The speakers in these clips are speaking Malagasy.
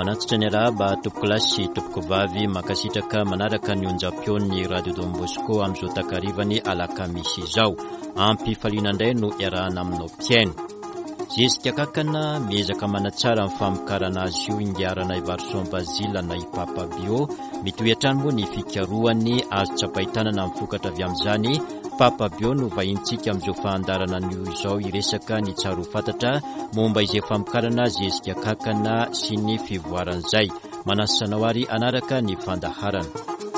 Manatitra ny arahaba tompoko lasy sy tompoko vavy makasitraka manaraka ny onjam-peon'ny Radio Don Bosco amin'izao takarivany alakamisy izao. Ampifaliana indray no iarahana aminao mpiaino. Zezika kakana miezaka manatsara amin'ny famokarana azy io ingiarana Ivarson Bazila na Ipapa Bio mitohy hatrany moa ny fikarohany azo tsapahitanana amin'ny vokatra avy amin'izany. Papa Bio no vahintsika amin'izao fahandarana an'io izao iresaka ny tsaro fantatra momba izay famokarana zezika kakana sy ny fivoaran'izay. Manasanao ary anaraka ny fandaharana.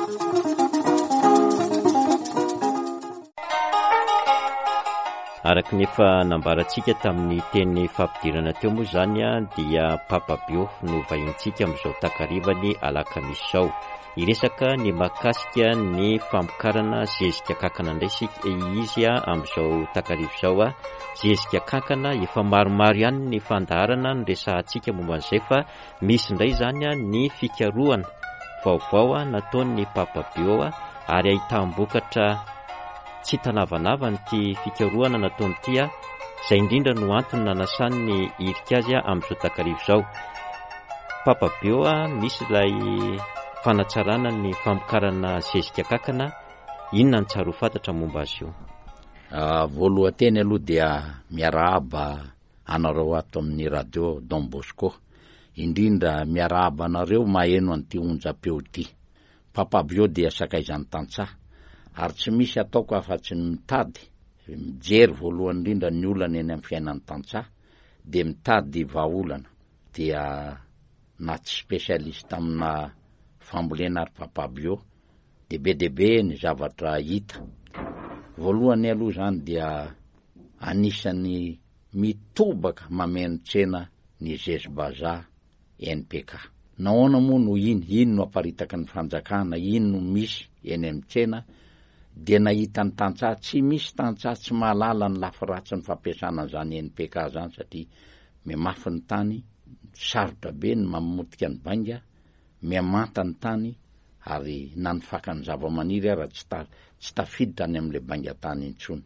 Araka nefa nambarantsika tamin'ny teny fampidirana teo moa zany dia Papa Bio no vahintsika amin'izao takarivany alakamisy izao. Iresaka ny makasika ny famokarana zezika kankana indray izy amin'izao takarivo izao. Zezika kankana efa maromaro ihany ny fandaharana ny resahantsika momba an'izay fa misy indray zany ny fikarohana vaovao nataon'ny Papa Bio ary ahitambokatra tsy tanavanava ny fikarohana nataony ity izay indrindra no antony nanasany ny irika azy amin'izao takarivo izao. Papa Bio misy ilay fanatsarana ny famokarana zezika kankana. Inona ny tsaro fantatra momba azy io? Voalohanteny aloha dia miarahaba anareo ato amin'ny Radio Don Bosco, indrindra miarahaba anareo maheno an'ity onjam-peo ity. Papa Bio dia sakaizany tantsaha ary tsy misy ataoko afa-tsy ny mitady mijery voalohany indrindra ny olana eny amin'ny fiainan'ny tantsaha dia mitady vahaolana. Dia na tsy spesialista amina fambolena ary Papa Bio dehibe ny zavatra hita. Voalohany aloha zany dia anisany mitobaka mameno tsena ny Zezbaza NPK. Nahoana moa no ino no aparitaka ny fanjakana, ino no misy eny amin'ny tsena dia nahita ny tantsaha tsy misy tantsaha tsy mahalala ny lafiratsy ny fampiasana an'izany NPK zany satria mihamafy ny tany, sarotra be ny mamotika ny bainga, mihamanta ny tany ary na ny fakany zava-maniry ara tsy tafiditra any amin'ilay bainga tany intsony.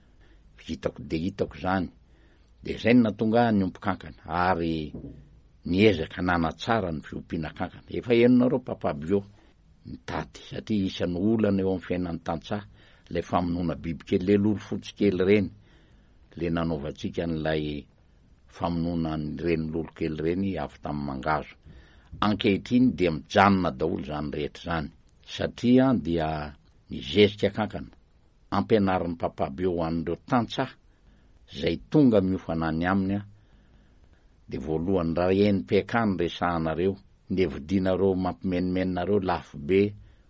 Hitako zany dia izay no nahatonga ny ompi-kankana ary niezaka nanatsara ny fiompiana kankana. Efa henonareo Papa Bio mitady satria isan'ny olana eo amin'ny fiainan'ny tantsaha ilay famonoana bibikely, le lolo fotsy kely reny, le nanaovantsika n'ilay famonoana reny lolo kely reny avy tamin'ny mangazo. Ankehitriny dia mijanona daholo zany rehetra zany satria dia ny zezika kankana ampianarin'ny Papa Bio an'ireo tantsaha zay tonga miofana any aminy dia voalohany raha NPK ny resahanareo ny vidinareo mampimenemenareo lafo be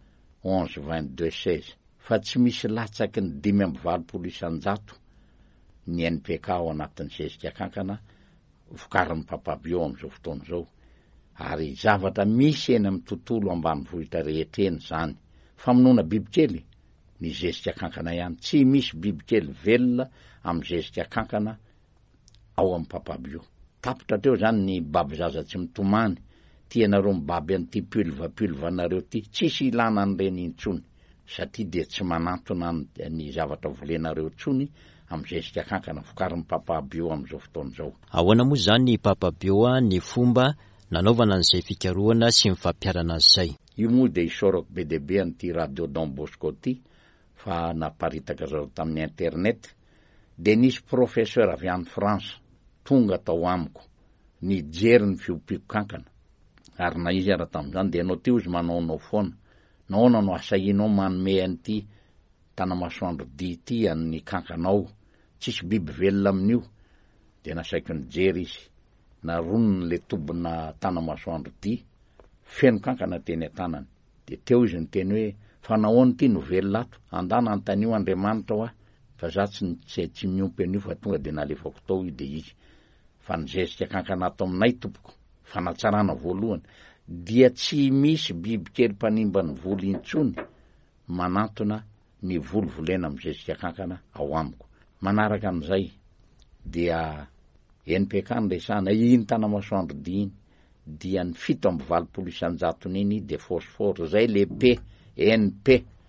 11,22,16 fa tsy misy latsaky ny 5,20 ny NPK ao anatin'ny zezika kankana vokarin'ny Papa Bio amin'izao fotoana izao. Ary zavatra misy eny amin'ny tontolo ambanivohitra rehetra eny zany. Famonoana bibikely ny zezika kankana ihany, tsy misy bibikely velona amin'ny zezika kankana ao amin'ny Papa Bio. Tapitra teo zany ny baby zaza tsy mitomany, tianareo mibaby an'ity pulvanareo ty, tsisy ilana an'ireny intsony satria dia tsy manantona ny zavatra volenareo tsony amin'ny zezika kankana vokarin'ny Papa Bio amin'izao fotoana izao. Ahoana moa zany Papa Bio ny fomba nanaovana an'izay fikarohana sy ny fampiarana an'izay? Io moa dia isorako be dehibe an'ity Radio Don Bosco ty fa naparitaka zao tamin'ny internet dia nisy professeur avy any France tonga tao amiko nijery ny fiompiako kankana ary na izy ara tamin'izany dia anao teo izy manaonao foana, nahoana no asahinao manome an'ity tanamasoandro dia ity an'ny kankanao, tsisy biby velona amin'io. Dia nasaiko nijery izy, naronony le tobina tanamasoandro dia feno kankana teny an-tanany dia teo izy niteny hoe fa nahoana ity no velona ato, andana antanio Andriamanitra ho fa za tsy miompy an'io fa tonga dia nalefako tao io dia izy fa nizezika kankana ato aminay tompoko fanatsarana voalohany dia tsy misy bibikely mpanimba ny volo intsony manantona ny volovolena amin'ny zezika kankana ao amiko. Manaraka an'izay dia NPK ny resahana iny tanamasoandro dia iny dia ny 7,20 niny de phosphore zay le P NP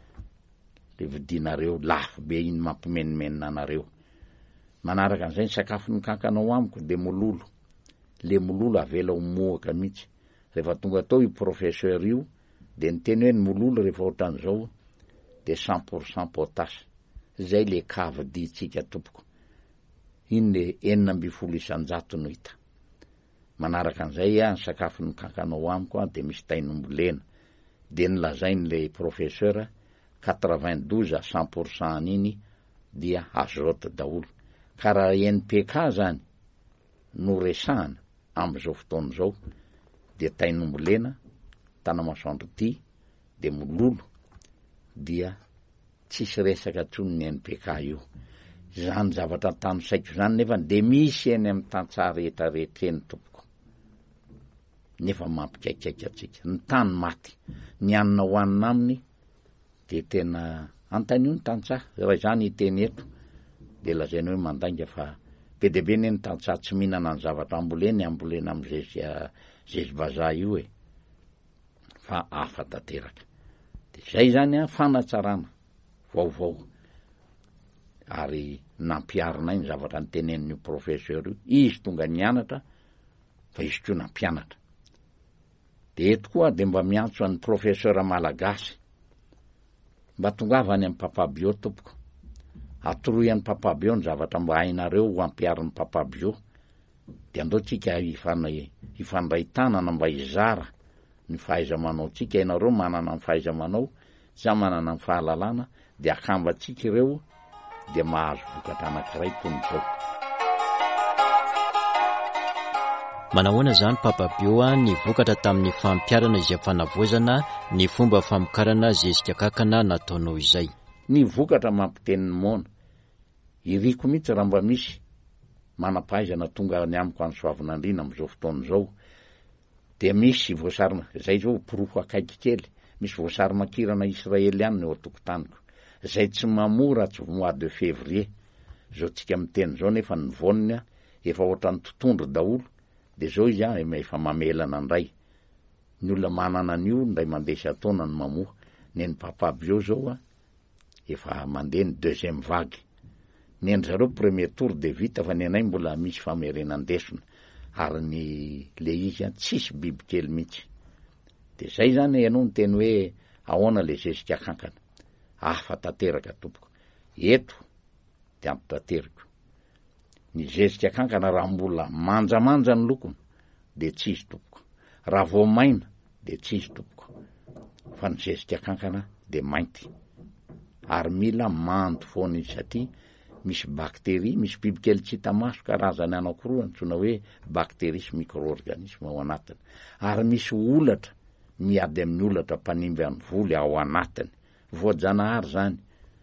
le vidinareo lafo be iny mampimenemenina anareo. Manaraka an'izay ny sakafo ny kankana ao amiko de mololo, le mololo avela ho mohaka mihitsy rehefa tonga tao io professeur io de niteny hoe ny mololo rehefa ohatran'izao de 100% potasy. Zay le kavaditsika tompoko. Iny le 900 isanjato no hita. Manaraka an'izay ny sakafo ny kankanao amiko de misy tainombolena. De nilazainy le professeur 92 à 100% niny dia azote daholo. Ka raha NPK zany no resahana am'izao fotoana zao de tainombolena, tanamasoandro ty, de mololo dia tsisy resaka tsony ny NPK io. Zany zavatra tano saiko zany nefa de misy eny amin'ny tantsaha rehetra eny tompoko. Nefa mampikaikaika atsika. Ny tany maty, ny anina hoanina aminy de tena antanio ny tantsaha. Raha zany iteny eto de lazainy hoe mandainga fa be de be ny tantsaha tsy mihinana ny zavatra ambolena am'zezy bazaha io fa afa tanteraka. De zay zany fanatsarana vaovao. Ary nampiarinay ny zavatra nytenen'io professeur io. Izy tonga nianatra fa izy koa nampianatra. De eto koa de mba miantso an'ny professeur malagasy mba tongava any amin'ny Papa Bio tompoko. Atoroy an'ny Papa Bio ny zavatra mba hainareo ho ampiarin'ny Papa Bio. De andao tsika ifandraitanana mba hizara ny fahaiza-manao tsika. Ianareo manana ny fahaiza-manao, za manana ny fahalalana, de akambatsika ireo de mahazo vokatra anankiray toy izao. Manahoana zany Papa Bio ny vokatra tamin'ny fampiarana izay fanavoazana ny fomba famokarana zezika kankana nataonao izay. Ny vokatra mampiteniny mona. Iriko mihitsy raha mba misy manampahaizana tonga ny amiko any Soavinandriana am'izao fotoana zao. De misy voasarina zay zao porofo akaiky kely, misy voasarimakirana israeliana eo atokotaniko. Zay tsy mamora tsy mois de février. Zao tsika miteny zao nefa ny vonina efa ohatran'ny totondro daholo. De zao izy efa mamelana ndray. Ny olona manana an'io ndray mandeha isataona ny mamoa. Ny Papa Bio zao efa mandeha ny deuxième vague. Ny zareo premier tour de vita fa ny anay mbola misy famerenandesona. Ary ny le izy tsisy bibikely mihitsy. De zay zany ianao ny teny hoe ahoana le zezika kankana. Afa tanteraka tompoko. Eto de ampitateriko. Ny zezika kankana raha mbola manjamanja ny lokony de tsisy tompoko. Raha vao maina de tsisy tompoko. Fa ny zezika kankana de mainty. Ary mila manto foana izy satria misy bakteria, misy bibikely tsy hita maso karazany anankiroa antsoina hoe bakteria sy micro-organisme ao anatiny. Ary misy olatra miady amin'ny olatra mpanimby amin'ny voly ao anatiny. Voajanahary zany.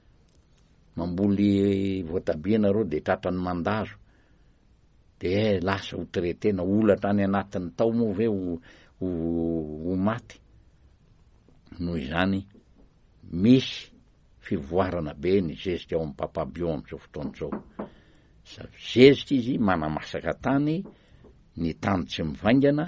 Mamboly voatabia nareo de tratrany mandazo. De lasa ho traitena olatra any anatiny tao moa ve ho maty. Noho izany misy fivoarana be ny zezika ao amin'ny Papa Bio am'izao fotoana zao. Zezika izy manamasaka tany, ny tany tsy mivaingana,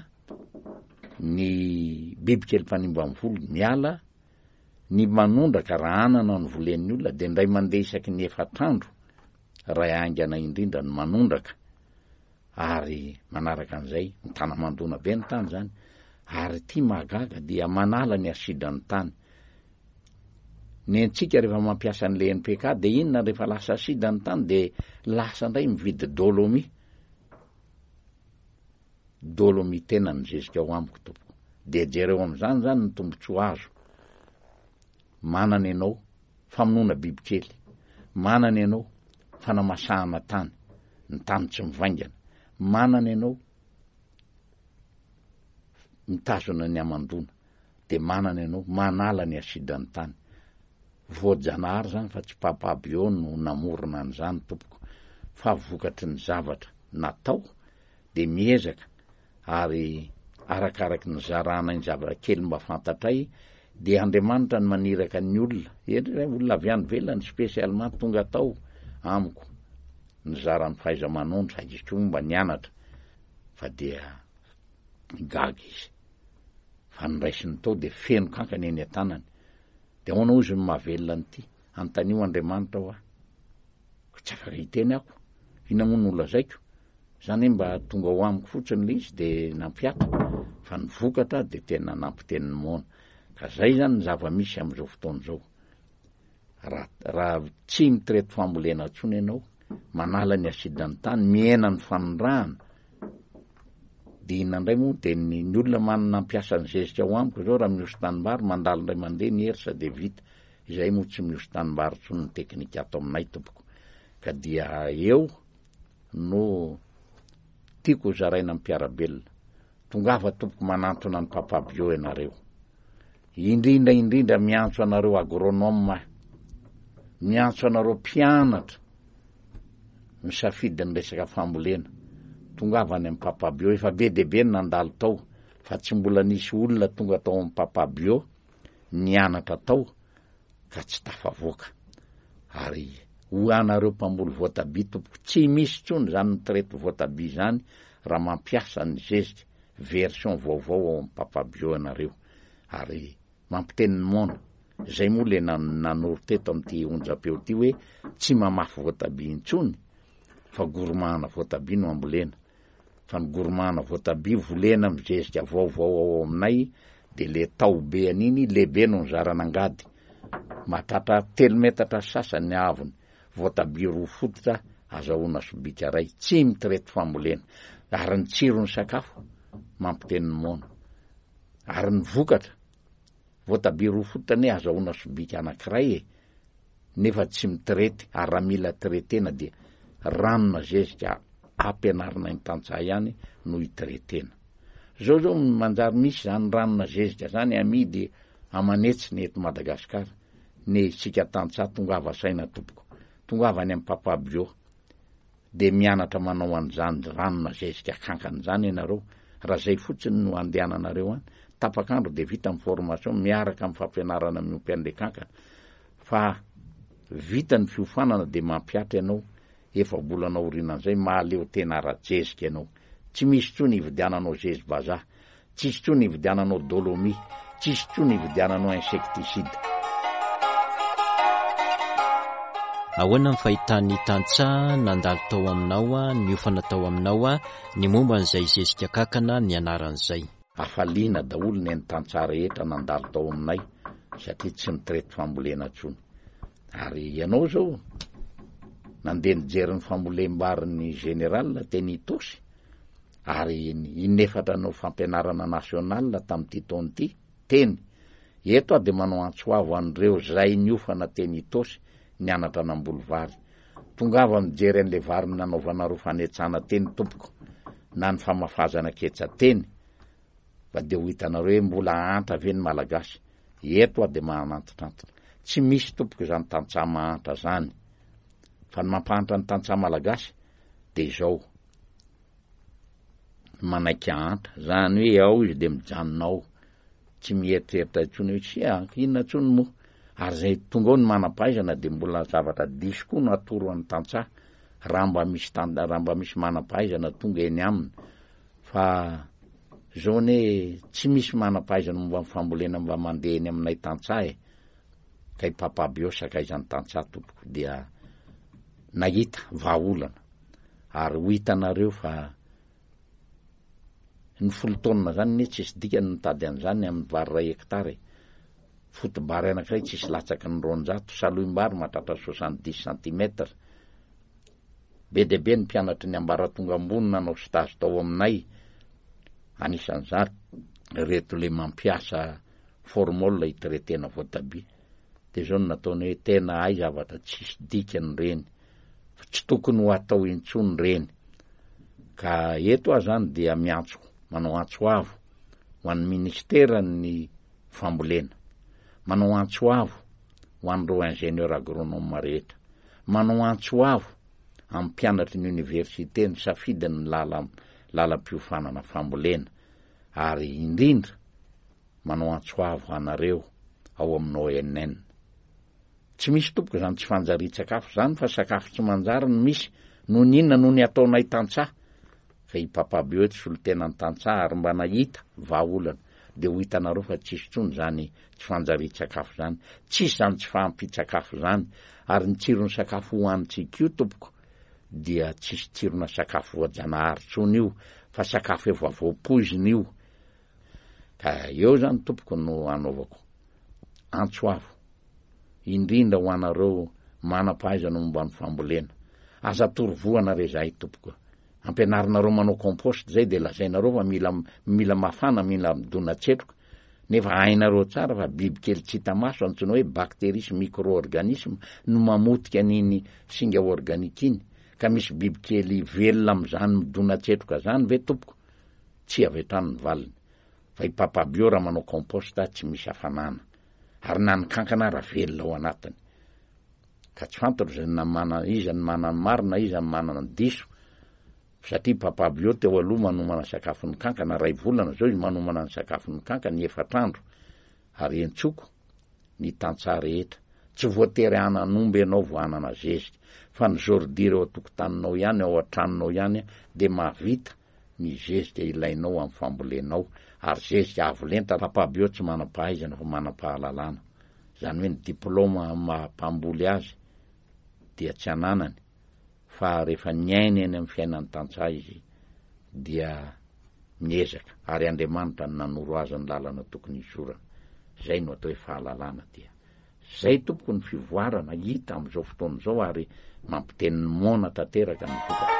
ny bibikely mpanimba amin'ny volo miala, ny manondraka raha anana ny volen'ny olona de ndray mandeha isaky ny efatrandro ray aingana indrindra ny manondraka. Ary manaraka an'izay ny tanamandona be ny tany zany. Ary ty magaga dia manala ny asidran'ny tany. Ny antsika rehefa mampiasa an'le NPK de inona rehefa lasa asidran'ny tany de lasa ndray mividy dolomi. Dolomi tena ny zezika ao amiko tompoko. De jereo am'izany zany ny tombotsoa azo. Manana ianao famonoana bibikely. Manana ianao fanamasahana tany, ny tany tsy mivaingana. Manana ianao mitazona ny amandona. De manana ianao manala ny asidran'ny tany. Voajanahary zany fa tsy Papa Bio no namorona an'izany tompoko. Fa vokatry ny zavatra natao de miezaka. Ary arakaraky ny zarana ny zavatra kely mba fantatray de Andriamanitra ny maniraka ny olona. Olona avy any velany spesialement tonga tao amiko. Ny zarany fahaiza-manao izy koa mba nianatra. Fa dia gaga izy. Fa niraisiny tao de feno kankana eny an-tanany. De ahoana ozy ny mahavelona n'ity. Antanio Andriamanitra hoa. Tsy afaka hiteny ako. Ina moa no lazaiko. zany mba tonga ho amiko fotsiny le izy de nampiatra fa ny vokatra de tena nampiteniny mona ka zay zany ny zava-misy am'izao fotoana zao raha tsy mitrety fambolena tsony ianao manala ny asidany tany miena ny fanondrahana de inandray moa de ny olona manana nampiasa ny zezika ho amiko zao raha mihoso tanimbary mandalo ndray mandeha ny herisa de vita izay moa tsy mihoso tanimbary tsony ny teknika ato aminay tompoko ka dia eo no tiako zaraina amin'ny mpiarabelona tongava tompoko manantona ny papabio ianareo indrindra miantso anareo agronome miantso anareo mpianatra misafidy ny resaka fambolena tongava any amin'ny papabio efa be debe ny nandalo tao fa tsy mbola nisy olona tonga tao amin'ny papabio nianatra tao ka tsy tafavoaka ary ho anareo mpamboly voatabia tompoko tsy misy tsony zany mitrety voatabia zany raha mampiasa ny zezika version vaovao ao amin'ny papabio anareo ary mampiteniny mona zay moa le nanoro teto am'ty onjapeo ty hoe tsy mamafy voatabia intsony fa goromahana voatabia no ambolena fa ny goromahana voatabia volena mizezika vaovao ao aminay de le tao be aniny lehibe no nizarana angady mahatratra 3 metatra sasany ny avony voatabia 2 fototra azahoana sobika ray tsy mitrety fambolena ary ny tsirony sakafo mampiteniny mona ary ny vokatra voatabia 2 fototra ne azahoana sobika anankiray nefa tsy mitrety ary raha mila tretena dia ranona zezika ampianarina ny tantsaha ihany no hitretena zao manjary misy zany ranona zezika zany amidy amanetsy ny eto Madagasikara ne sika tantsaha tongava saina tompoko tongava any amin'ny papabio de mianatra manao an'izany ranona zezika kankana zany ianareo raha zay fotsiny no andehananareo any tapakandro de vita amin'ny formation miaraka amin'ny fampianarana miompy an'le kankana fa vita ny fiofanana de mampiatra ianao efa bolanao orinan'izay mahaleo tena ara-jezika ianao tsy misy tsony hividiananao zezibazaha tsisy tsony hividiananao dolomi tsisy tsony hividiananao insecticide ahoana ny fahitany tantsaha nandalo tao aminao niofana tao aminao ny momba n'izay zezika kankana ny anaran'izay afaliana daholo ny tantsaha rehetra nandalo tao aminay satria tsy mitrety fambolena tsony ary ianao zao nandeha nijery ny fambolem-bariny général teny Itosy ary inefatra no fampianarana nasional tamin'ity taona ity teny eto de manao antsoavo an'ireo zay niofana teny Itosy nianatra namboly vary tongava mijery an'le vary nanaovanareo fanetsana teny tompoko na ny famafazana ketsa teny fa de ho hitanareo hoe mbola anta ve ny malagasy eto de manantitrantitra tsy misy tompoko zany tantsaha mahantra zany fa ny mampahanta ny tantsaha malagasy de zao manaiky anta zany hoe ao izy de mijanonao tsy mieritreritry intsony hoe tsy inona tsony moa ary zay tonga ao ny manam-pahaizana de mbola zavatra diso koa no atoro an'ny tantsaha raha mba misy manam-pahaizana tonga eny aminy fa zao ne tsy misy manam-pahaizana momba ny fambolena mba mandeha eny aminay tantsaha kay papabio sakaizany tantsaha tompoko dia nahita vahaolana ary ho hitanareo fa ny 10 taonina zany ne tsisy dikany mitady an'izany amin'ny vary 2 hektara fotobary anankiray tsisy latsaky ny 200 saloim-bary mahatratra 70 cm be debe ny mpianatry ny ambaratonga ambony nanao stage tao aminay anisan'izany reto le mampiasa formol hitretena voatabia de zao no nataony hoe tena ay zavatra tsisy dikany reny tsy tokony ho atao intsony reny ka eto zany dia miantso manao antsoavo ho an'ny ministera ny fambolena manao antsoavo ho an'ireo ingénieur agronome rehetra manao antsoavo amin'ny mpianatry ny université ny safidy ny lalam-piofanana fambolena ary indrindra manao antsoavo anareo ao aminao ONN tsy misy tompoko zany tsy fanjari-tsakafo zany fa sakafo tsy manjary no misy no ninona no ny ataonay tantsaha fa i papabio eto solotena ny tantsaha ary mba nahita vahaolana de ho hitanareo fa tsisy tsony zany tsy fanjari-tsakafo zany tsisy zany tsy fahampitsakafo zany ary ny tsirony sakafo hoanitsika io tompoko dia tsisy tsirona sakafo voajanahary tsony io fa sakafo efa voapoizina io. Ka eo zany tompoko no anaovako antsoavo indrindra ho anareo manam-pahaizana momba ny fambolena. Aza torovoana re zahay tompoko, ampianarinareo manao compost zay de lazainareo fa mila mafana, mila midona tsetroka, nefa hainareo tsara fa bibikely tsy hita maso antsoina hoe bactéries sy micro-organisme no mamotika an'iny singa organique iny, ka misy bibikely velona am'zany midona tsetroka zany ve tompoko? Tsy avy hatrany ny valiny. Fa i papa bio raha manao compost tsy misy hafanana, ary na ny kankana raha velona ao anatiny. Ka tsy fantaro zay iza ny manana marina, iza ny manana diso, satria papa bio teo aloha manomana sakafo ny kankana ray volana, zao izy manomana ny sakafo ny kankana 4 andro. Ary entsoko ny tantsaha rehetra, tsy voatery anan'omby ianao vo anana zezika, fa ny zordira eo atokotaninao ihany, ao an-tranonao ihany de mahavita ny zezika ilainao amin'ny fambolenao. Ary zezika avolenta papa bio tsy manam-pahaizana fa manam-pahalalana. Zany hoe ny diplôma mampamboly azy dia tsy ananany, fa rehefa niaina eny amin'ny fiainany tantsaha izy dia miezaka, ary Andriamanitra ny nanoro azy ny lalana tokony isorana. Zay no atao hoe fahalalana. Dia zay tompoko ny fivoarana hita am'izao fotoana zao, ary mampiteny ny mona tanteraka ny vokatra.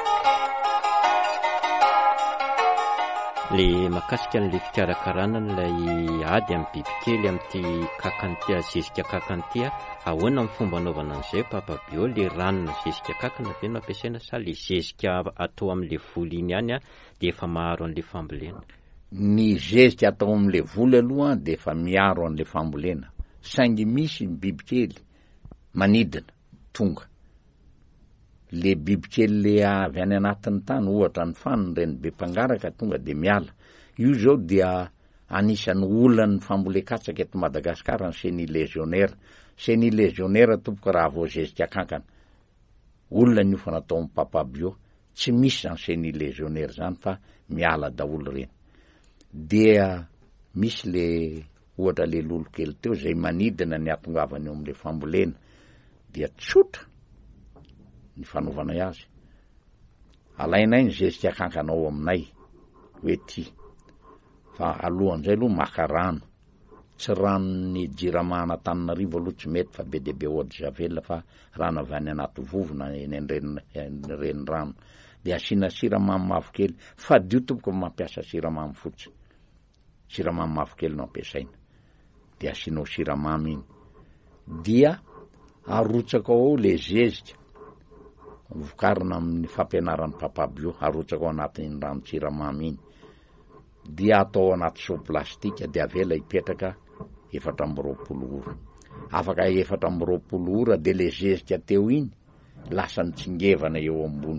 Le makasika an'le fikarakarana n'ilay ady amin'ny bibikely amin'ity kakantia, zezika kakantia, ahoana ny fomba anaovana an'izay papa bio? Le ranona zezika kankana ve no ampiasaina sa le zezika atao amin'le voly iny ihany de efa maharo an'le fambolena? Ny zezika atao amin'le voly aloha de efa miaro an'le fambolena, saingy misy bibikely manidina tonga. Le bibikely le avy any anatin'ny tany, ohatra ny fanony reny be mpangaraka tonga de miala. Io zao dia anisan'ny olan'ny fambolekatsaka eto Madagasikara ny chenille légionnaire. Chenille légionnaire tompoko raha vao zezika kankana. Olona io fa natao amin'ny papa bio, tsy misy zany chenille légionnaire zany fa miala daholo reny. Dia misy le ohatra le lolo kely teo zay manidina ny atongavany eo amin'le fambolena, dia tsotra ny fanaovana azy. Alainay ny zezika kankana ao aminay hoe ty, fa alohan'izay aloha maka rano, tsy ranony jirama Antananarivo aloha tsy mety, fa be de be eau de javel, fa rano avy any anaty vovona eny reny rano, de asina siramamy mavokely. Fa dio tompoko mampiasa siramamy fotsy, siramamy mavokely no ampiasaina, de asinao siramamy iny, dia arotsaka ao le zezika vokarina amin'ny fampianaran'ny papa bio, arotsaka ao anatin'ny rano siramamy iny, dia atao anaty seau plastika, de avela ipetraka 420 ora. Afaka 420 ora de le zezika teo iny lasa nitsingevana eo ambony.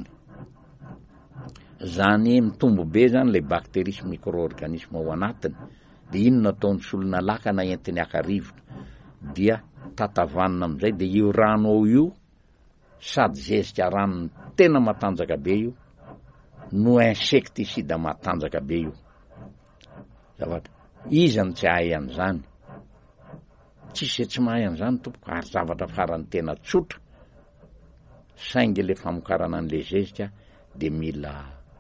Zany mitombo be zany le bactéries micro-organisme ao anatiny, de iny nataony solona lakana entiny akarivotra, dia tatavanina am'izay, de io rano ao io sady zezika rano tena matanjaka be io no insektisida matanjaka be io. Zavatra izany tsy ahay an'izany, tsisy tsy mahay an'izany tompoko, ary zavatra farany tena tsotra, saingy le famokarana an'le zezika de mila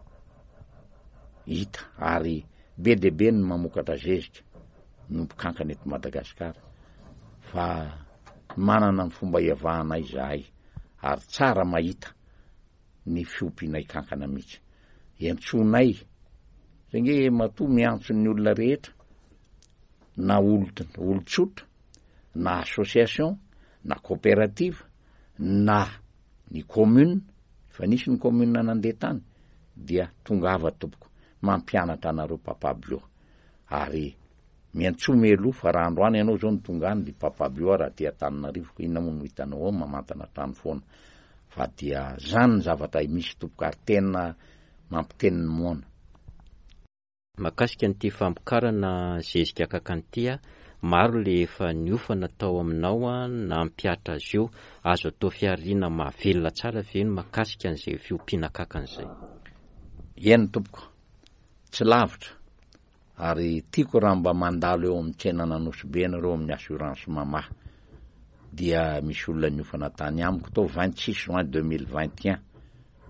hita, ary be de be ny mamokatra zezika miompikankana eto Madagasikara, fa manana ny fomba iavahanay zahay, ary tsara mahita ny fiompianay kankana mihitsy. Entsonay zay matoa miantso ny olona rehetra, na olo-tsotra, na association, na coopérative, na ny commune, fa nisy ny commune nandeha tany, dia tongava tompoko mampianatra anareo papa bio, ary miantsome aloha fa raha androany ianao zao ny tongany de papa bio raha ty Antananarivo, inona moa no hitanao ao mamantana trano foana. Fa dia zany ny zavatra misy tompoko, ary tena mampiteny ny moana. Makasika n'ity fampokarana zezika kakantia, maro le efa niofana tao aminao na ampiatra azy io, azo atao fiarina mahavelona tsara ve ny makasika an'izay fiompiana kakan'izay? Eny tompoko, tsy lavitra, ary tiako raha mba mandalo eo amin'ny tsenana Nosy nareo amin'ny assurance mama, dia misy olona niofana tany amiko tao 26 juin 2021,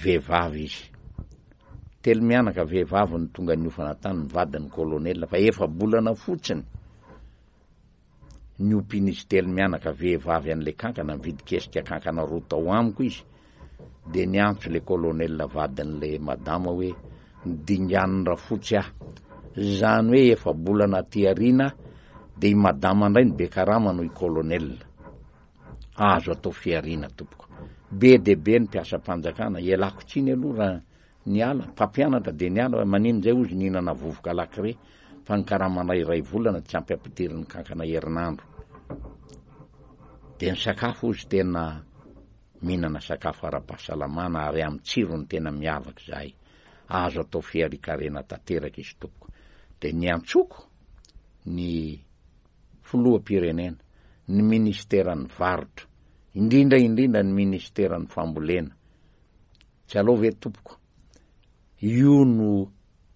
vehivavy izy, telo mianaka vehivavy ny tonga niofana tany mivadiny kolonela fa efa bolana fotsiny niopiny izy telo mianaka vehivavy an'le kankana mividikesika kankana roa tao amiko izy de niantso le kolonela vadin'le madama hoe nidingan'ny rafotsy zany hoe efa bolana tiarina de i madama ndray ny be karama no i kolonela azo atao fiarina tompoko be de be ny mpiasa-panjakana ialako tsiny aloha raha niala mpampianatra de niala manin'izay ozy nihinana vovoka lakire fa ny karamana iray volana tsy ampy ampitirin'ny kankana herinandro de ny sakafo ozy tena mihinana sakafo ara-pahasalamana ary amin'ny tsirony tena miavaka zahay azo atao fiarikarena tanteraka izy tompoko de niantsoko ny filoham-pirenena ny ministeran'ny varotra indrindra ny ministeran'ny fambolena tsy aloha ve tompoko io no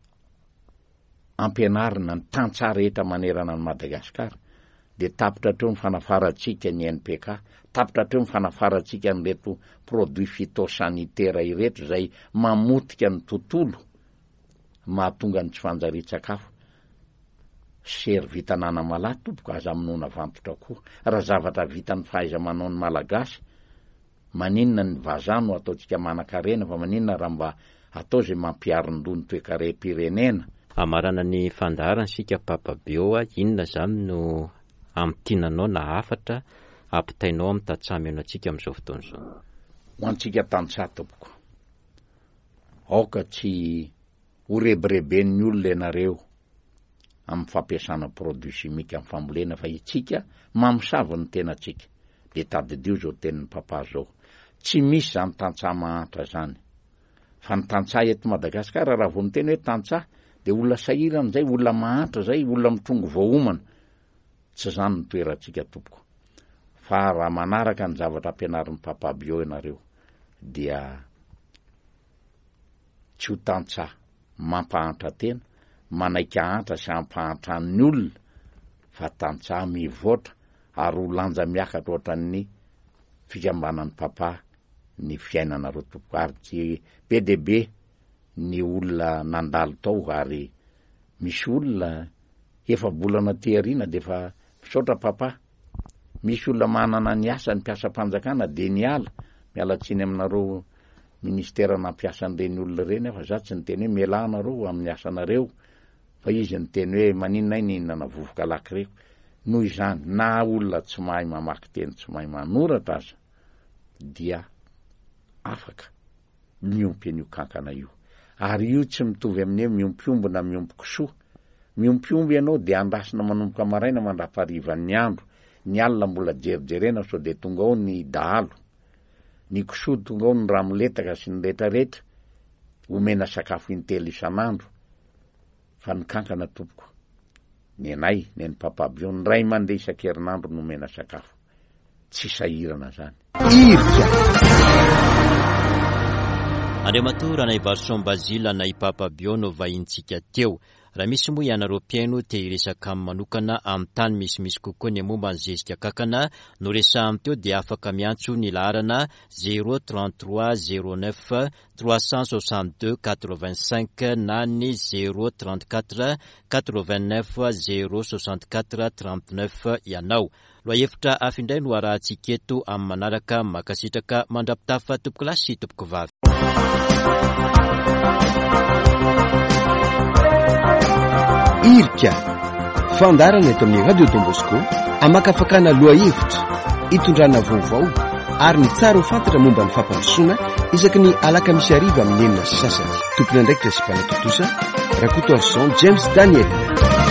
ampianarina ny tantsaha rehetra manerana ny Madagasikara de tapitra treo mifanafaratsika ny NPK tapitra treo mifanafaratsika ny reto produit phytosanitaire ireto zay mamotika ny tontolo mahatonga ny tsy fanjari-tsakafo sery vitanana malaty tompoko aza aminona vantotra koa raha zavatra vitan'ny fahaiza manao ny malagasy maninona ny vazano ataotsika manan-karena fa maninona raha mba atao zay mampiarindony toe-karem-pirenena amarana ny fandaharana sika Papa Bio inona zany no amtinanao na afatra ampitainao amin'ny tantsamy antsika amin'izao fotoana izao ho antsika tantsaha tompoko aoka tsy horebireben'ny olona ianareo amin'ny fampiasana produit chimique amin'ny fambolena fa itsika mamosavy ny tenatsika de tadidio zao tenin'ny papa zao tsy misy zany tantsaha mahantra zany fa ny tantsaha eto Madagasikara raha vao miteny hoe tantsaha de olona sahirana zay olona mahantra zay olona mitrongo vahoomana tsy zany ny toerantsika tompoko fa raha manaraka ny zavatra ampianarin'ny Papa Bio ianareo dia tsy ho tantsaha mampahantra tena manaika hantra sy ampahantrany olona fa tantsaha mivoatra ary ho lanja miakatra ohatran'ny fikambanan'ny papa ny fiainanareo tompoko ary tsy be de be ny olona nandalo tao ary misy olona efa bolana tiarina de fa fisaotra papa misy olona manana ny asa ny mpiasa-panjakana de miala tsiny aminareo ministera nampiasa an'ireny olona reny fa za tsy niteny hoe mialanareo amin'ny asanareo fa izy niteny hoe maninona iny inana vovoka lakireko noho izany na olona tsy mahay mamaky teny tsy mahay manoratra aza dia afaka miompy an'io kankana io ary io tsy mitovy amin'ny miompiomby na miompy-kisoa miompy ianao de andasina manomboka maraina mandraparivan'ny ny andro ny alina mbola jerijerena so de tonga ao ny dahalo ny kisoa tonga ao ny ramoletaka sy ny retraretra omena sakafo intelo isan'andro fa ny kankana tompoko ny anay ny Papa Bio ny ray mandeha isan-kerinandro no omena sakafo tsy sahirana zany Andriamatoa ranay Varson Bazila na i Papa Bio no vahintsika teo. Raha misy moa ianareo mpiaino te hiresaka amin'ny manokana amin'ny tany misimisy kokoa ny momba ny zezika kankana no resahamy teo dia afaka miantso ny laharana 033 09 362 85 na ny 034 89 064 39 ianao. Loa hevitra afindray no arahantsika eto amin'ny manaraka makasitraka mandrapitafa tompoko lahy sy tompoko vavy. Irka fandarana eto amin'ny Radio Don Bosco amakafakana loahevitra itondrana vaovao ary ny tsara ho fantatra momba ny fampandrosoana isaky ny alakamisy ariva amin'ny enina sy sasany. Tompona ndraikitra sy mpanatotosa Rakoto Arson James Daniel.